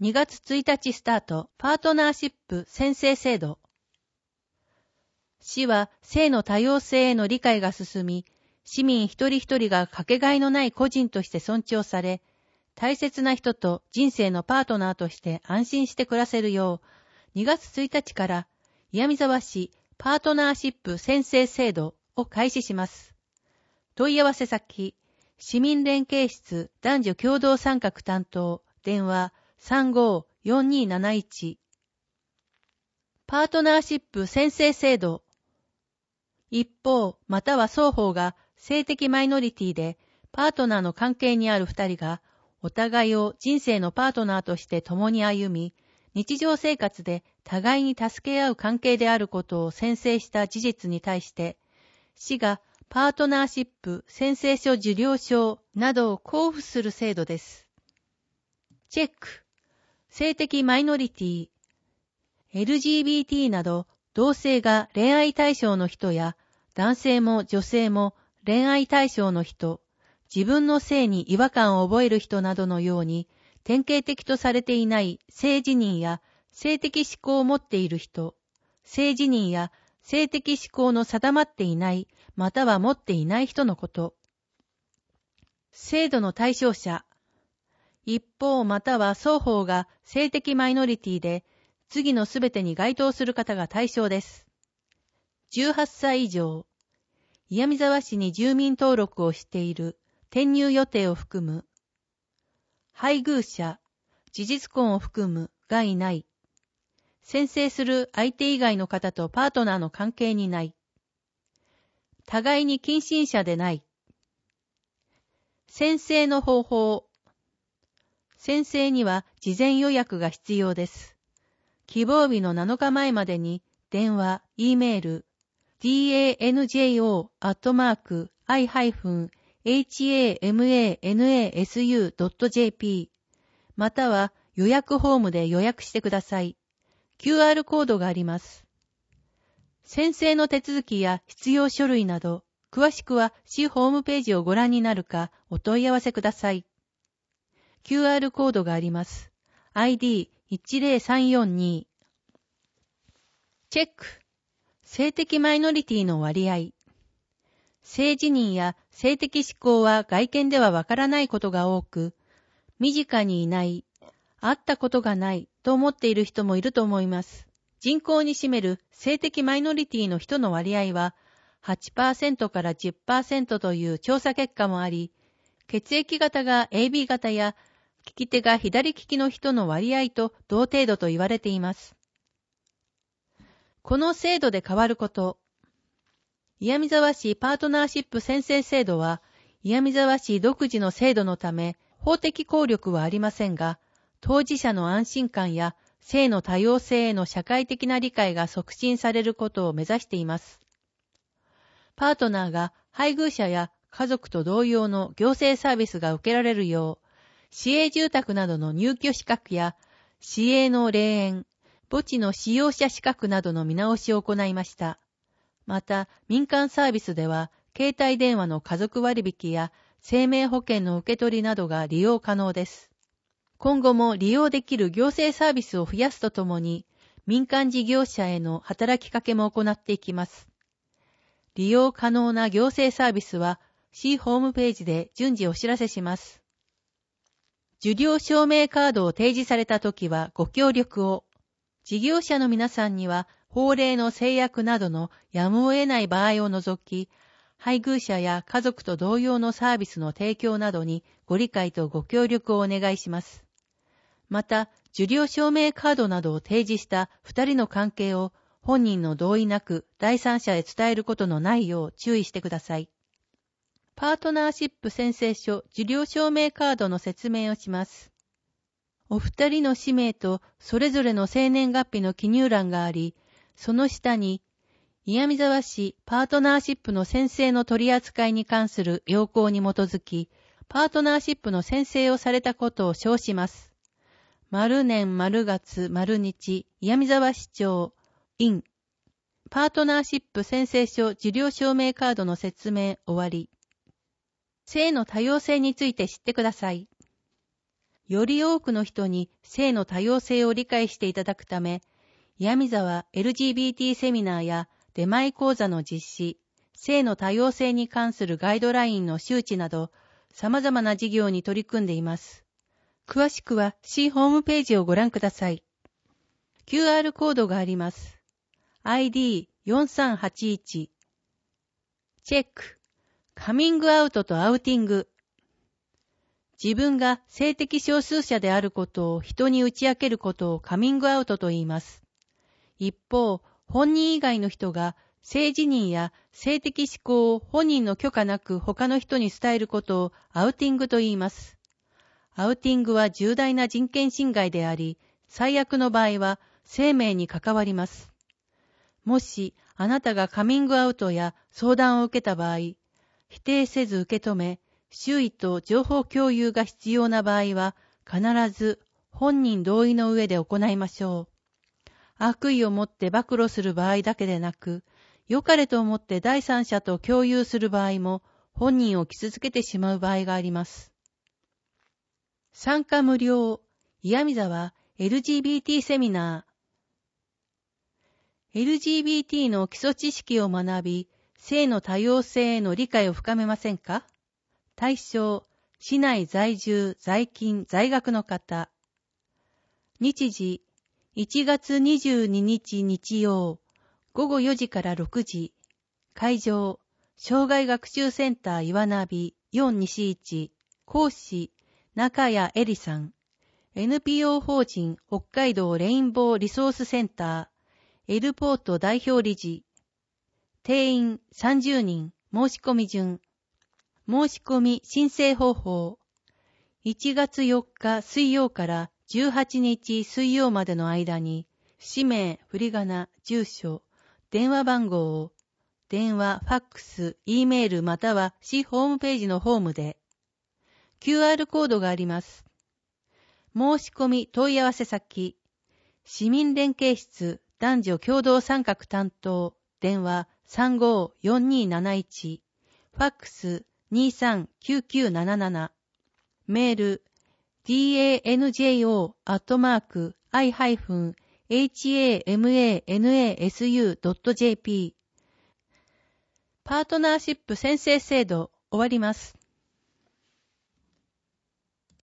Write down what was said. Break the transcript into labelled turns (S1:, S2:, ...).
S1: 2月1日スタート、パートナーシップ宣誓制度。市は性の多様性への理解が進み、市民一人一人がかけがえのない個人として尊重され、大切な人と人生のパートナーとして安心して暮らせるよう、2月1日から岩見沢市パートナーシップ宣誓制度を開始します。問い合わせ先、市民連携室男女共同参画担当、電話35-4271。パートナーシップ宣誓制度。一方、または双方が性的マイノリティでパートナーの関係にある二人がお互いを人生のパートナーとして共に歩み、日常生活で互いに助け合う関係であることを宣誓した事実に対して、市がパートナーシップ宣誓書受領証などを交付する制度です。チェック。性的マイノリティ、LGBT など同性が恋愛対象の人や男性も女性も恋愛対象の人、自分の性に違和感を覚える人などのように典型的とされていない性自認や性的指向を持っている人、性自認や性的指向の定まっていないまたは持っていない人のこと。制度の対象者。一方または双方が性的マイノリティで次のすべてに該当する方が対象です。18歳以上。岩見沢市に住民登録をしている転入予定を含む。配偶者、事実婚を含むがいない。宣誓する相手以外の方とパートナーの関係にない。互いに近親者でない。宣誓の方法。宣誓には事前予約が必要です。希望日の7日前までに電話、E メール、danjo-i-hamanasu.jp または予約フォームで予約してください。QR コードがあります。宣誓の手続きや必要書類など、詳しくは市ホームページをご覧になるかお問い合わせください。QR コードがあります。ID10342。チェック。性的マイノリティの割合。性自認や性的指向は外見ではわからないことが多く、身近にいない、会ったことがないと思っている人もいると思います。人口に占める性的マイノリティの人の割合は 8% から 10% という調査結果もあり、血液型が AB 型や利き手が左利きの人の割合と同程度と言われています。この制度で変わること。岩見沢市パートナーシップ宣誓制度は、岩見沢市独自の制度のため、法的効力はありませんが、当事者の安心感や性の多様性への社会的な理解が促進されることを目指しています。パートナーが配偶者や家族と同様の行政サービスが受けられるよう、市営住宅などの入居資格や市営の霊園、墓地の使用者資格などの見直しを行いました。また、民間サービスでは、携帯電話の家族割引や生命保険の受け取りなどが利用可能です。今後も利用できる行政サービスを増やすとともに、民間事業者への働きかけも行っていきます。利用可能な行政サービスは、市ホームページで順次お知らせします。受領証明カードを提示されたときはご協力を。事業者の皆さんには法令の制約などのやむを得ない場合を除き、配偶者や家族と同様のサービスの提供などにご理解とご協力をお願いします。また、受領証明カードなどを提示した2人の関係を本人の同意なく第三者へ伝えることのないよう注意してください。パートナーシップ宣誓書受領証明カードの説明をします。お二人の氏名とそれぞれの生年月日の記入欄があり、その下に、岩見沢市パートナーシップの宣誓の取り扱いに関する要項に基づき、パートナーシップの宣誓をされたことを証します。〇年〇月〇日、岩見沢市長、院。パートナーシップ宣誓書受領証明カードの説明終わり。性の多様性について知ってください。 より多くの人に性の多様性を理解していただくため、岩見沢 LGBT セミナーや出前講座の実施、性の多様性に関するガイドラインの周知など、様々な事業に取り組んでいます。詳しくは市ホームページをご覧ください。QR コードがあります。ID4381 チェックカミングアウトとアウティング。自分が性的少数者であることを人に打ち明けることをカミングアウトと言います。一方、本人以外の人が性自認や性的指向を本人の許可なく他の人に伝えることをアウティングと言います。アウティングは重大な人権侵害であり、最悪の場合は生命に関わります。もしあなたがカミングアウトや相談を受けた場合、否定せず受け止め、周囲と情報共有が必要な場合は、必ず本人同意の上で行いましょう。悪意を持って暴露する場合だけでなく、良かれと思って第三者と共有する場合も、本人を傷つけてしまう場合があります。参加無料、岩見沢 LGBT セミナー。LGBT の基礎知識を学び、性の多様性への理解を深めませんか？対象、市内在住、在勤、在学の方。日時、1月22日日曜、午後4時から6時。会場、障害学習センター岩波4西1。講師、中谷絵里さん。NPO 法人北海道レインボーリソースセンター、エルポート代表理事。定員30人、申し込み順。申し込み申請方法。1月4日水曜から18日水曜までの間に、氏名、振り仮名、住所、電話番号を、電話、ファックス、Eメールまたは市ホームページのホームで、QR コードがあります。申し込み問い合わせ先、市民連携室男女共同参画担当、電話354271、ファックス239977、メール danjo-i-hamanasu.jp。 パートナーシップ宣誓制度終わります。